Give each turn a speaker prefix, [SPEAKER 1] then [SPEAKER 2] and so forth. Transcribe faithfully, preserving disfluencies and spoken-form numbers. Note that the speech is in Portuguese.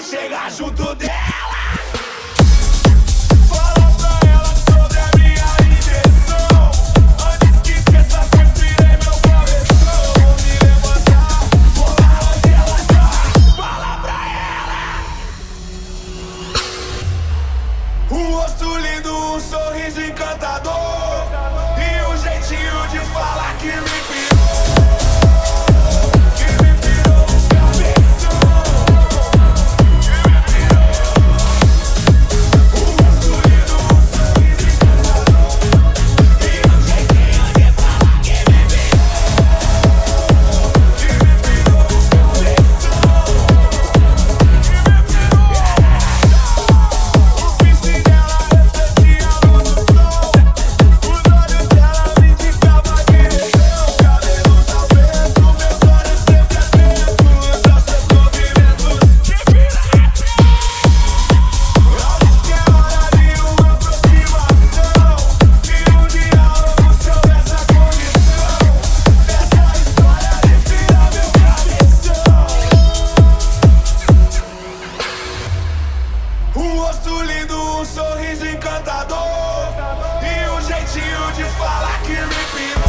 [SPEAKER 1] pra chegar junto dela. Um rosto lindo, um sorriso encantador e um jeitinho de falar que me pirou, que me pirou o cabeção, que me pirou. Um rosto lindo, um sorriso encantador e um jeitinho de falar que me pirou, que me pirou o cabeção, que me pirou. Um rosto lindo, um sorriso encantador e um jeitinho de falar que me pirou.